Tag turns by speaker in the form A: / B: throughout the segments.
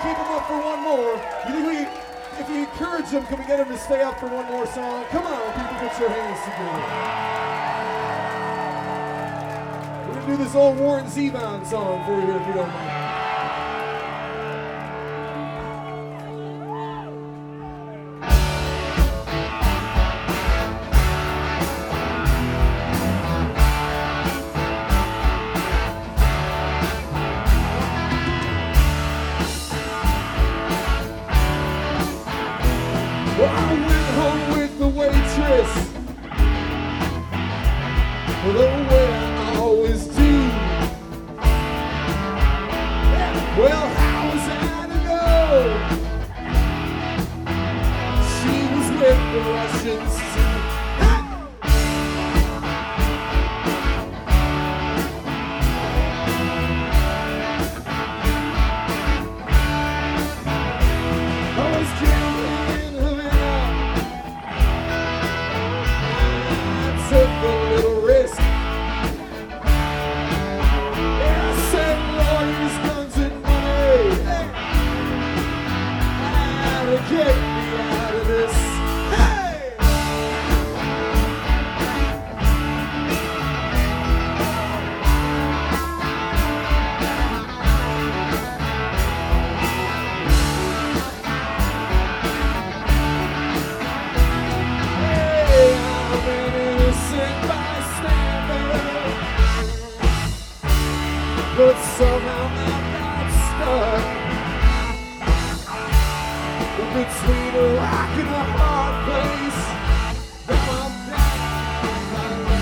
A: keep them up for one more? You think we, if you encourage them, can we get them to stay up for one more song? Come on, people, put your hands together. We're gonna do this old Warren Zevon song for you if you don't mind. Well, I went home with the waitress, the way I always do. Well, how was I to know? She was with the Russians too. I was gambling in Havana. I took a little risk. Yeah, I said lawyers, guns, and money. Hey. To get me out of this. Hey! Hey, I'm an innocent bystander, but somehow I got stuck between a rock and a hard place. Now I'm down,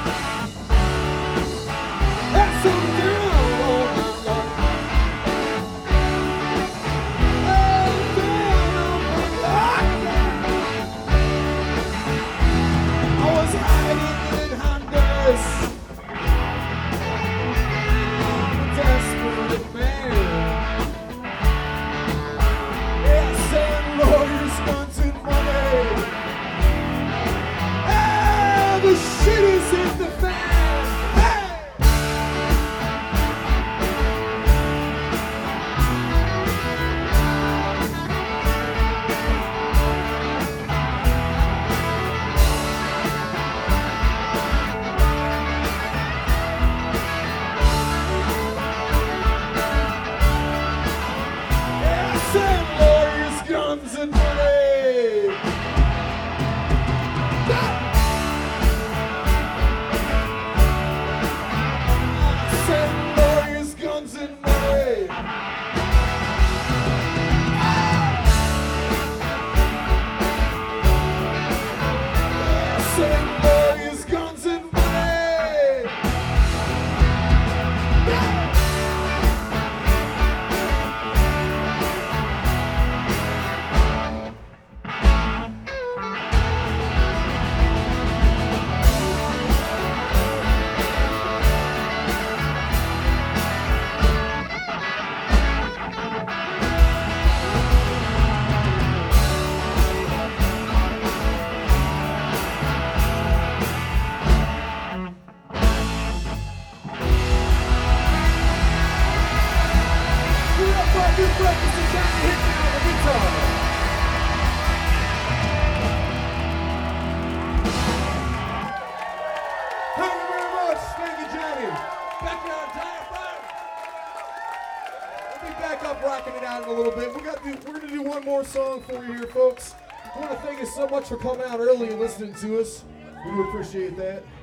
A: and so down on my luck. Oh, down on my luck. I was hiding in Honduras. I'm a desperate man. Lawyers, guns, and money. Ah, the shit is in the fan. Hey! Yeah, I said lawyers, guns, and money. I said lawyers, guns, and money. I said lawyers, guns, and money. New breakfast is Johnny Hickman on the guitar. Thank you very much. Thank you, Johnny. Back here on Time. We'll be back up rocking it out in a little bit. We're going to do one more song for you here, folks. I want to thank you so much for coming out early and listening to us. We do appreciate that.